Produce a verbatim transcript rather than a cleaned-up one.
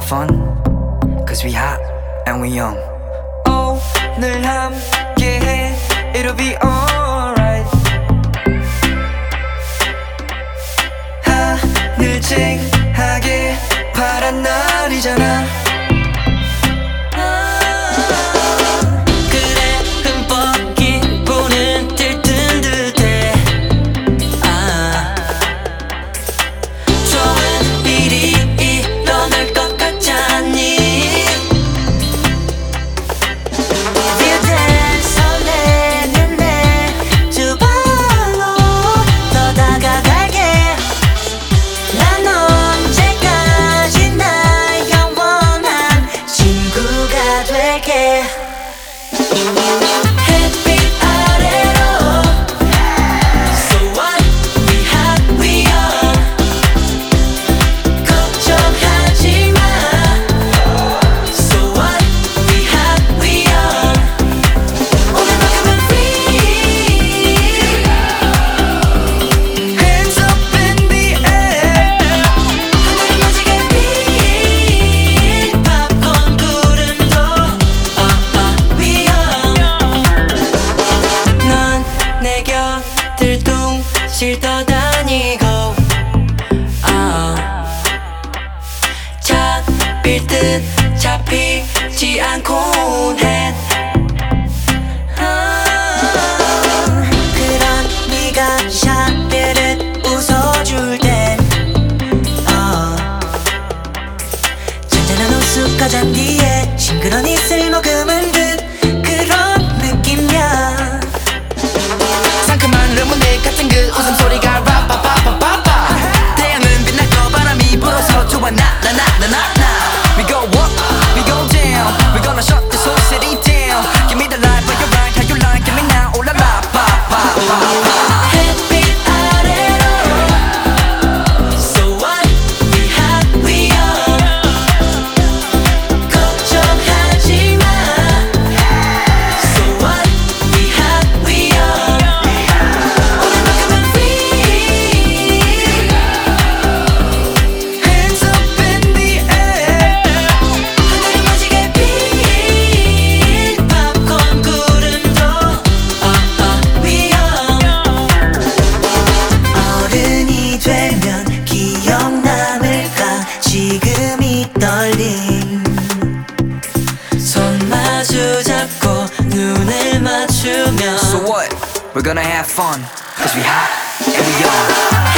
fun cause we hot and we young. 오늘 함께해 It'll be alright. 하늘 쨍하게 파란 날이잖아. 그래 흠뻑 기분은 들뜬 듯해. 아 좋은 일이 일어날 것 같지 않니? 그대 설레는 내 두 발로 더 다가갈게. 난 언제까지나 영원한 친구가 될게. 햇빛 아래로 So what? We hot, we young. 걱정하지 마. So what? We hot, we young. 오늘만큼은 free. Hands up in the air. 하늘이 멋지게 빛 팝콘 구름도 uh, uh, we young. 넌 내 곁을 둥실 떠다니고 uh, 잡힐 듯 잡히지 않곤 해. 아, 그런 네가 샤베르 웃어줄 땐 어, 잔잔한 호숫가 잔디에 싱그런 이슬 머금은 듯 그런 느낌이야. 상큼한 레모네이드 같은 그 웃음소리가 빠빠빠빠빠빠. 태양은 빛나고 바람이 불어서 좋아 나나나나나. We go up, we go down. We gonna shut this whole city down. Give me the light, but you're right, how you like, give me now. Oh la la, pa pa pa pa. 햇빛 아래로 So what? We hot, we young. 걱정하지 마. So what? We hot, we young. 오늘만큼은 free. Hands up in the air. 하늘이 멋지게 빛 팝콘 구름도 uh, uh, we young. 어른이 되면 기억 남을까 지금 이 떨림. 손 마주 잡고 눈을 맞추면 So what? We're gonna have fun cause we hot and we young.